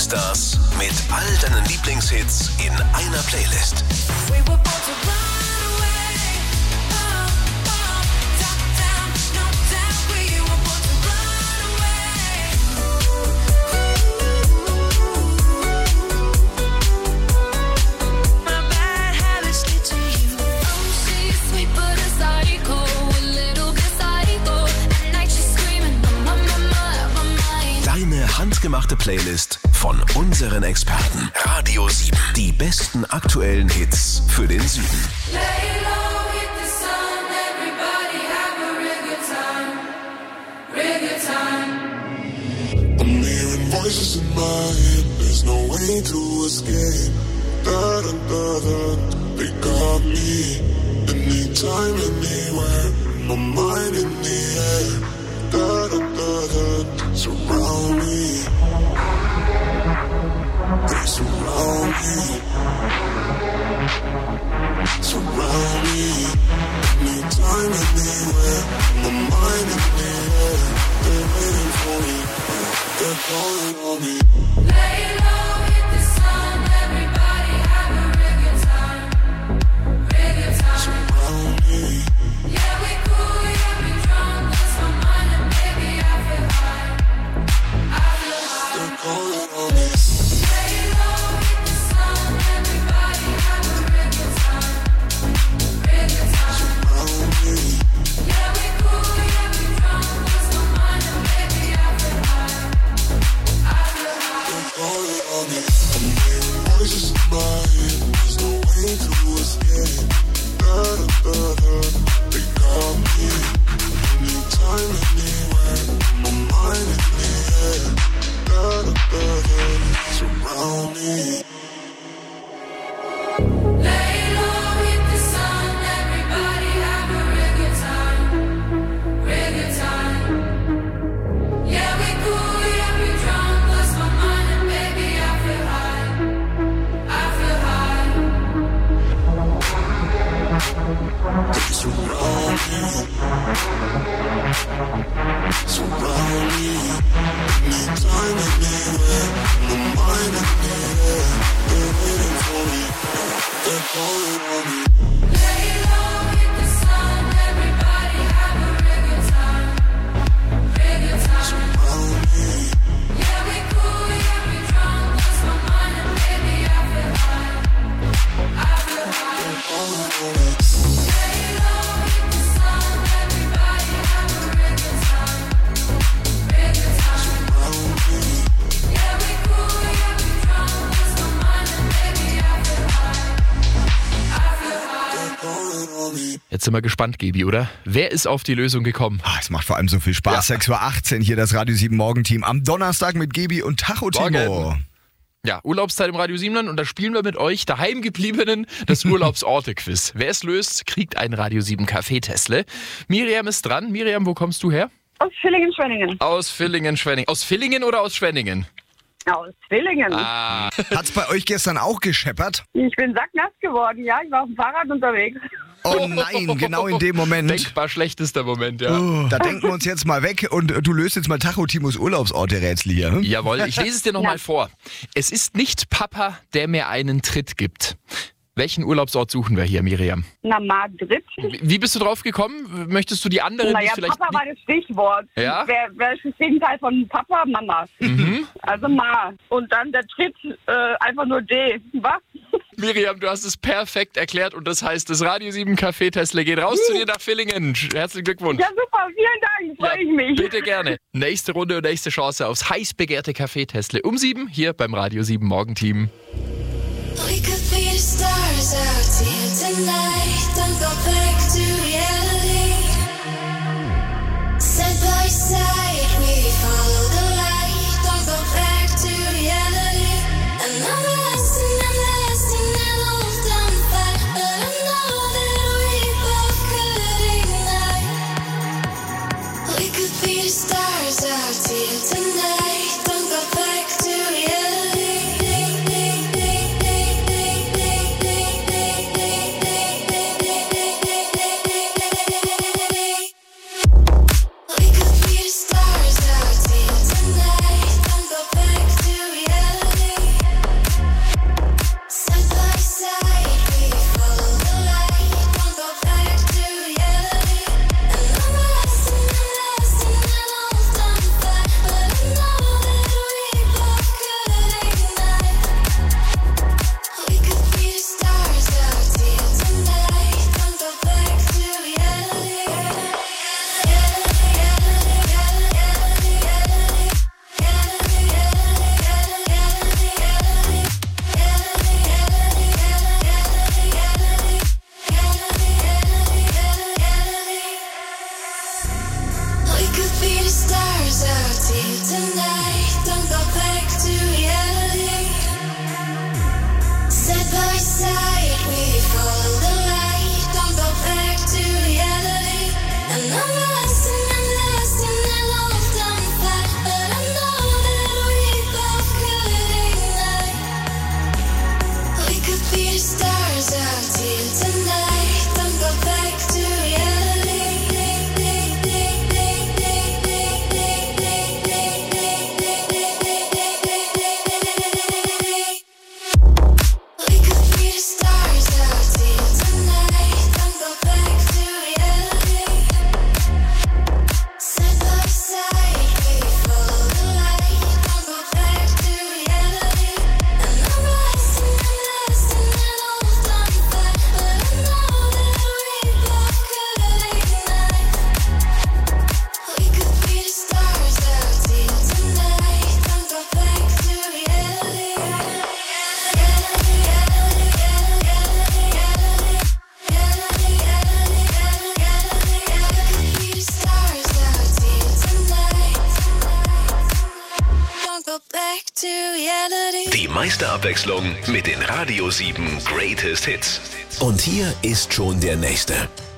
Superstars mit all deinen Lieblingshits in einer Playlist. Deine handgemachte Playlist von unseren Experten. Radio 7. Die besten aktuellen Hits für den Süden. I'm hearing voices in my head, there's no way to escape. Da da da da, they got me. Anytime, anywhere, my mind in the air. Da da da da, surround me. They surround me. Surround me. Anytime, anywhere, my mind in the air. They're waiting for me. They're calling on me. Lay low, hit the sun. Everybody have a real good time. Real good time. Surround me. Yeah, we cool, yeah, we drunk. Lost my mind and baby, I feel high. I feel high. They're calling on me. Lay low, hit the sun. Everybody have a real good time. Real good time. Surround me. Yeah, we cool, yeah, we drunk. Lost my mind and baby, I feel high. I feel high. They're calling on me. I'm hearing voices in my head. There's no way to escape. Da da da da. They got me. Anytime, anywhere. My mind in the air. Da da da da. Surround me. Lay low, hit the sun. Everybody have a real good time. Real good time. Yeah, we cool, yeah, we drunk. Lost my mind and baby, I feel high. I feel high. They surround me. Surround me. Anytime, anywhere. My mind in the air. They're waiting for me. They're calling on me. Lay low, hit the sun. Everybody have a real good time. Real good time. Surround me. Yeah, we cool, yeah, we drunk. Lost my mind and baby, I feel high. I feel high. They're calling on me. Lay low, hit the sun. Everybody have a real good time. Real good time. Surround me. Yeah, we cool, yeah, we drunk. Lost my mind and baby, I feel high. I feel high. They're calling on me. Jetzt sind wir gespannt, Gaby, oder? Wer ist auf die Lösung gekommen? Es macht vor allem so viel Spaß. Ja. 6:18 Uhr hier das Radio 7 Morgenteam am Donnerstag mit Gaby und Tacho Timo. Morgen. Ja, Urlaubszeit im Radio 7 und da spielen wir mit euch Daheimgebliebenen das Urlaubsorte-Quiz. Wer es löst, kriegt ein Radio 7 Kaffee-Testle. Miriam ist dran. Miriam, wo kommst du her? Aus Villingen-Schwenningen. Aus Villingen-Schwenningen. Aus Villingen oder aus Schwenningen? Aus Villingen. Ah, Hat's bei euch gestern auch gescheppert? Ich bin sacknass geworden, ja. Ich war auf dem Fahrrad unterwegs. Oh nein, genau in dem Moment. denkbar schlechtester Moment, ja. Da denken wir uns jetzt mal weg und du löst jetzt mal Tacho Timos Urlaubsorte-Rätsel hier. Hm? Jawohl, ich lese es dir nochmal vor. Es ist nicht Papa, der mir einen Tritt gibt. Welchen Urlaubsort suchen wir hier, Miriam? Na, Madrid. Wie bist du drauf gekommen? Möchtest du die anderen Naja, nicht vielleicht... Papa war das Stichwort. Ja? Wer ist das Gegenteil von Papa? Mama. Also Ma. Und dann der Tritt, einfach nur D. Was? Miriam, du hast es perfekt erklärt und das heißt, das Radio 7 Kaffee-Testle geht raus zu dir nach Villingen. Herzlichen Glückwunsch. Ja, super. Vielen Dank. Freue ich mich. Bitte gerne. Nächste Runde und nächste Chance aufs heiß begehrte Kaffee-Testle um 7 hier beim Radio 7 Morgenteam. We could be the stars out here tonight. Don't go back to reality. Side by side, we follow the light. Don't go back to reality. Another lesson, and I'll done fight. But I know that we both could ignite. We could be the stars out here tonight. Don't go back to reality. We could be the stars. meiste Abwechslung mit den Radio 7 Greatest Hits. Und hier ist schon der nächste.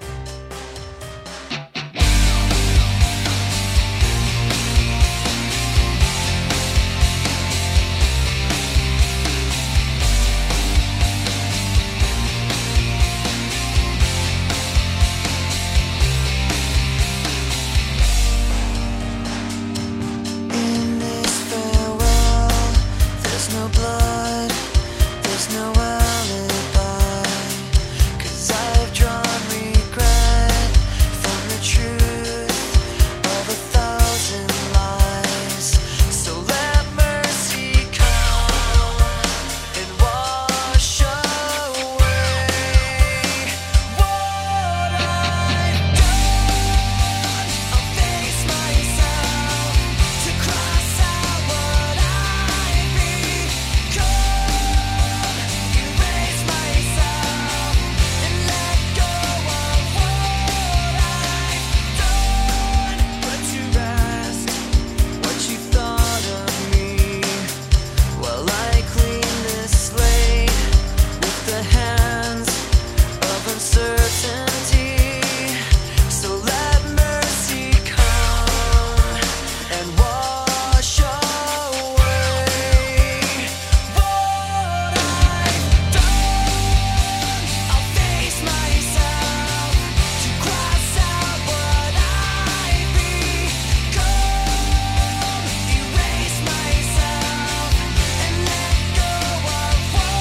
In this farewell, there's no blood, there's no alibi. 'Cause I've drawn regret from the truth of 1,000 lies. So let mercy come and wash away what I've done. I'll face myself to cross out what I've become. Erase myself and let go of what I've done. Put to rest what you thought of me while I clean this slate with the hands of uncertainty. So let mercy come and wash away what I've done. I'll face myself to cross out what I've become. Erase myself and let go of what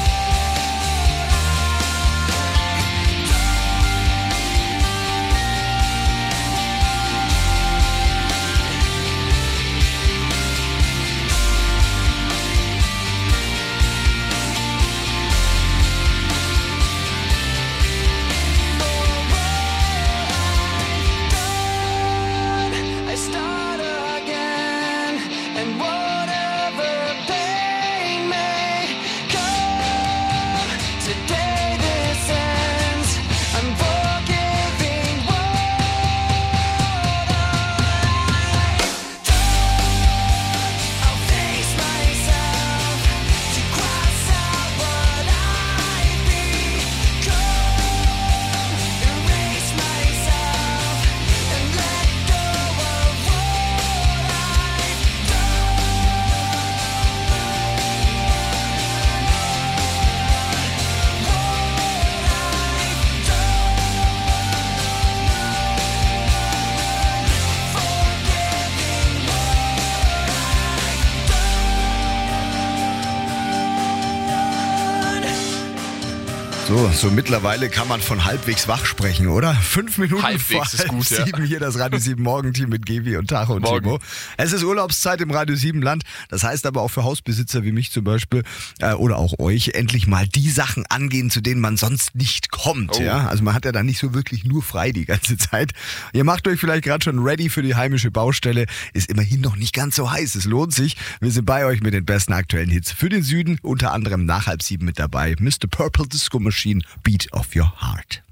I start again, and whatever pain may come, today this ends. I'm forgiving what I've done. I'll face myself to cross out what I've become. Erase myself and let go of what I've So mittlerweile kann man von halbwegs wach sprechen, oder? 5 Minuten Halbwegs vor ist gut, ja. 7 hier das Radio 7 Morgenteam mit Gevi und Tacho und Morgen. Timo. Es ist Urlaubszeit im Radio 7 Land. Das heißt aber auch für Hausbesitzer wie mich zum Beispiel oder auch euch endlich mal die Sachen angehen, zu denen man sonst nicht kommt. Oh. Ja? Also man hat ja dann nicht so wirklich nur frei die ganze Zeit. Ihr macht euch vielleicht gerade schon ready für die heimische Baustelle. Ist immerhin noch nicht ganz so heiß. Es lohnt sich. Wir sind bei euch mit den besten aktuellen Hits für den Süden. Unter anderem nach 6:30 mit dabei. Mr. Purple Disco Machine, Beat of Your Heart.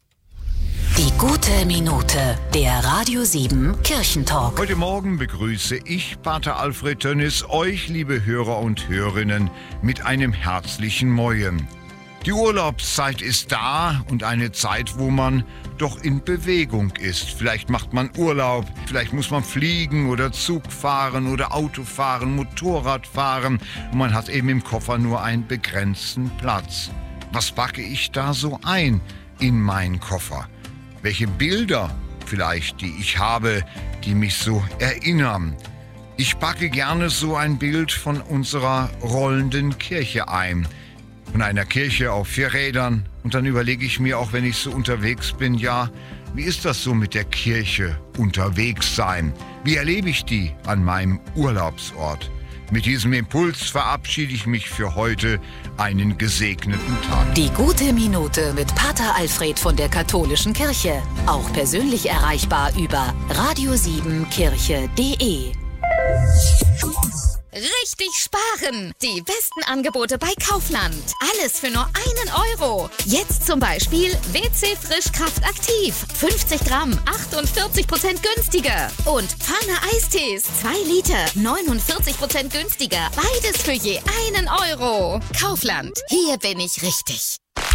Die gute Minute, der Radio 7 Kirchentalk. Heute Morgen begrüße ich, Pater Alfred Tönnis, euch, liebe Hörer und Hörerinnen, mit einem herzlichen Moin. Die Urlaubszeit ist da und eine Zeit, wo man doch in Bewegung ist. Vielleicht macht man Urlaub, vielleicht muss man fliegen oder Zug fahren oder Auto fahren, Motorrad fahren und man hat eben im Koffer nur einen begrenzten Platz. Was packe ich da so ein in meinen Koffer? Welche Bilder vielleicht, die ich habe, die mich so erinnern? Ich packe gerne so ein Bild von unserer rollenden Kirche ein. Von einer Kirche auf 4 Rädern. Und dann überlege ich mir, auch wenn ich so unterwegs bin, ja, wie ist das so mit der Kirche unterwegs sein? Wie erlebe ich die an meinem Urlaubsort? Mit diesem Impuls verabschiede ich mich für heute. Einen gesegneten Tag. Die gute Minute mit Pater Alfred von der Katholischen Kirche. Auch persönlich erreichbar über radio7kirche.de. Richtig richtig sparen. Die besten Angebote bei Kaufland. Alles für nur 1 Euro. Jetzt zum Beispiel WC Frischkraft aktiv. 50 Gramm, 48% günstiger. Und Pfanne Eistees, 2 Liter, 49% günstiger. Beides für je 1 Euro. Kaufland, hier bin ich richtig.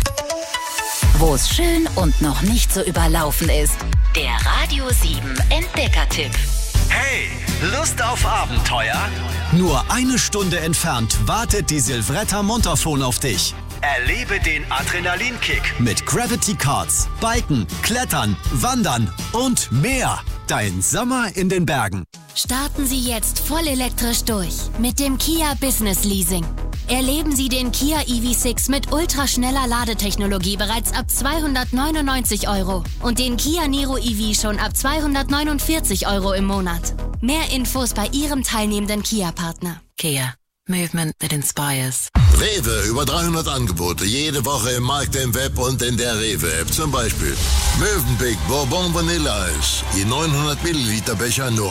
Wo es schön und noch nicht so überlaufen ist. Der Radio 7 Entdeckertipp. Hey, Lust auf Abenteuer? Nur 1 Stunde entfernt wartet die Silvretta Montafon auf dich. Erlebe den Adrenalinkick mit Gravity Cards, Biken, Klettern, Wandern und mehr. Dein Sommer in den Bergen. Starten Sie jetzt voll elektrisch durch mit dem Kia Business Leasing. Erleben Sie den Kia EV6 mit ultraschneller Ladetechnologie bereits ab 299 € und den Kia Niro EV schon ab 249 € im Monat. Mehr Infos bei Ihrem teilnehmenden Kia-Partner. Kia. Movement that inspires. Rewe, über 300 Angebote, jede Woche im Markt, im Web und in der Rewe-App. Zum Beispiel Mövenpick Bourbon Vanilleeis, je 900 Milliliter Becher nur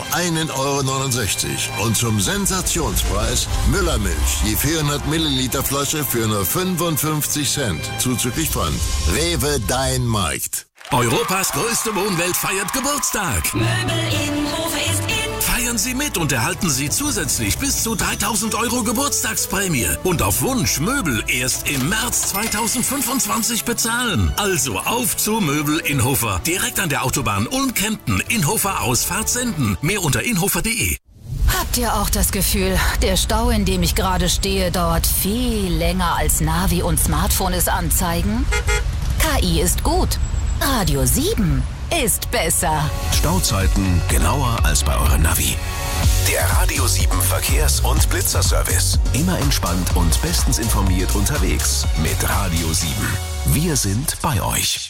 1,69 € und zum Sensationspreis Müllermilch, je 400 Milliliter Flasche für nur 55 Cent, zuzüglich Pfand. Rewe, dein Markt. Europas größte Wohnwelt feiert Geburtstag. Möbel in Hofe ist in. Feiern Sie mit und erhalten Sie zusätzlich bis zu 3.000 € Geburtstagsprämie. Und auf Wunsch Möbel erst im März 2025 bezahlen. Also auf zu Möbel Inhofer. Direkt an der Autobahn Ulm-Kempten. Inhofer Ausfahrt senden. Mehr unter inhofer.de. Habt ihr auch das Gefühl, der Stau, in dem ich gerade stehe, dauert viel länger als Navi und Smartphone es anzeigen? KI ist gut. Radio 7 ist besser. Stauzeiten genauer als bei eurem Navi. Der Radio 7 Verkehrs- und Blitzerservice. Immer entspannt und bestens informiert unterwegs mit Radio 7. Wir sind bei euch.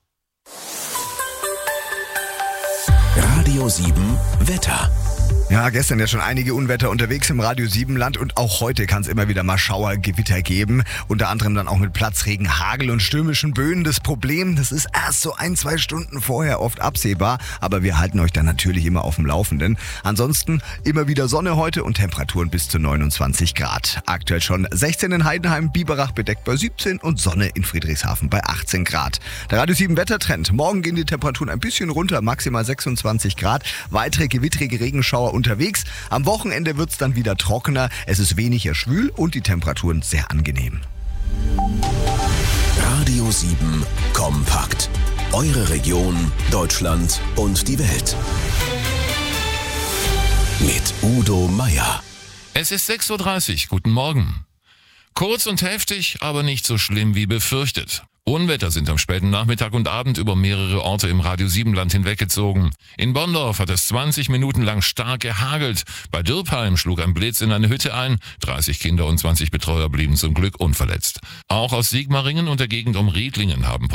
Radio 7 Wetter. Ja, gestern ja schon einige Unwetter unterwegs im Radio 7 Land und auch heute kann es immer wieder mal Schauer, Gewitter geben. Unter anderem dann auch mit Platzregen, Hagel und stürmischen Böen. Das Problem, das ist erst so 1-2 Stunden vorher oft absehbar, aber wir halten euch dann natürlich immer auf dem Laufenden. Ansonsten immer wieder Sonne heute und Temperaturen bis zu 29 Grad. Aktuell schon 16 in Heidenheim, Biberach bedeckt bei 17 und Sonne in Friedrichshafen bei 18 Grad. Der Radio 7 Wettertrend. Morgen gehen die Temperaturen ein bisschen runter, maximal 26 Grad. Weitere gewittrige Regenschauer unterwegs. Am Wochenende wird es dann wieder trockener. Es ist weniger schwül und die Temperaturen sehr angenehm. Radio 7 kompakt. Eure Region, Deutschland und die Welt. Mit Udo Meier. Es ist 6:30 Uhr. Guten Morgen. Kurz und heftig, aber nicht so schlimm wie befürchtet. Unwetter sind am späten Nachmittag und Abend über mehrere Orte im Radio 7 Land hinweggezogen. In Bonndorf hat es 20 Minuten lang stark gehagelt. Bei Dürpheim schlug ein Blitz in eine Hütte ein. 30 Kinder und 20 Betreuer blieben zum Glück unverletzt. Auch aus Sigmaringen und der Gegend um Riedlingen haben